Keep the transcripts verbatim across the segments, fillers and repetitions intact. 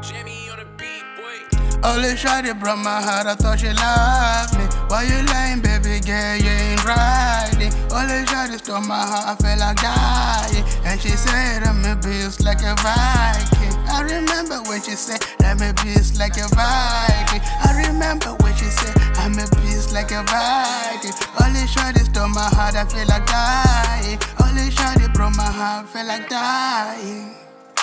Jimmy on the beat, boy. Only shawty broke my heart, I thought she loved me. Why you lying, baby girl, you ain't riding. Only shawty stole my heart, I felt like dying. And she said I'm a beast like a Viking. I remember when she said I'm a beast like a Viking. I remember when she said I'm a beast like a Viking. Only shawty stole my heart, I feel like dying. Only shawty broke my heart, I feel like dying.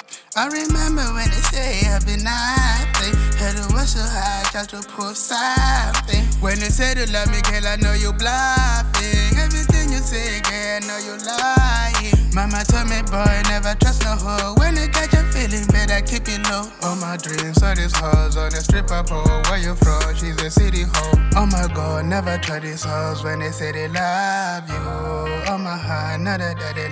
I remember when they say I've been nothing. Head was so high, just to prove something. When they say they love me, girl, I know you bluffing. Everything you say, girl, I know you lying. Mama told me, boy, never trust no hoe. When you catch a feeling, better keep it low. All my dreams are these hoes on the stripper pole. Where you from? She's a city hoe. Oh my God, never try these hoes when they say they love you. Oh my heart, know that they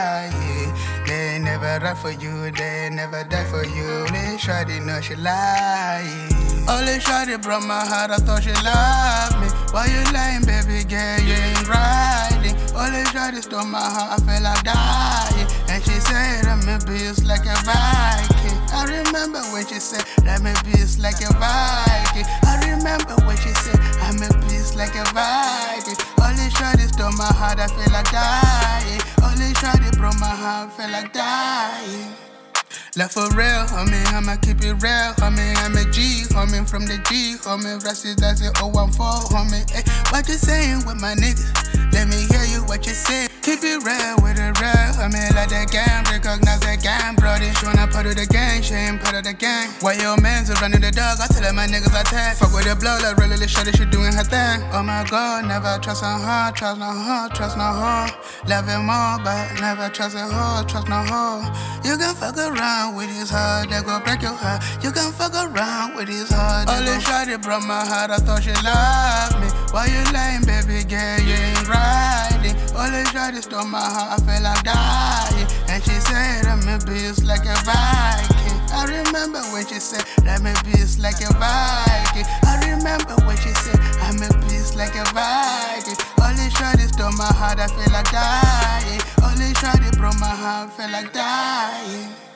lie. They never ride for you, they never die for you. Only shawty know she lying. Only shawty broke my heart, I thought she loved me. Why you lying, baby girl, you ain't riding. Only shawty stole my heart, I felt like dying. And she said I'm a beast like a Viking. I remember when she said I'm a beast like a Viking. I remember when she said I'm a beast like a Viking. Only shawty stole my heart, I feel like dying. Only shawty broke my heart, I feel like dying. Love for real, homie, I'ma keep it real, homie. I'm a G, homie, from the G, homie. Rusty, that's it, oh one four, homie. Ay, what you saying with my niggas? Let me hear you, what you say. Keep it real with it real, homie. Like the game, recognize the game, brody. She wanna part of the gang, she ain't part of the gang. Why your man's running the dog? I tell her my niggas attack. Fuck with the blow, like really, the shit she doing her thing. Oh my God, never trust a hoe, trust no hoe, trust no hoe. Love him more, but never trust a hoe, trust no hoe. You can fuck around with his heart, they go break your heart. You can fuck around with his heart. Only shawty broke my heart, I thought she loved me. Why you lying, baby girl, you ain't riding. Only shawty stole my heart, I felt like dying. And she said I'm a beast like a Viking. I remember when she said I'm a beast like a Viking. I remember when she said I'm a beast like a Viking. Only shawty stole my heart, I feel like dying. Only shawty broke my heart, I feel like dying.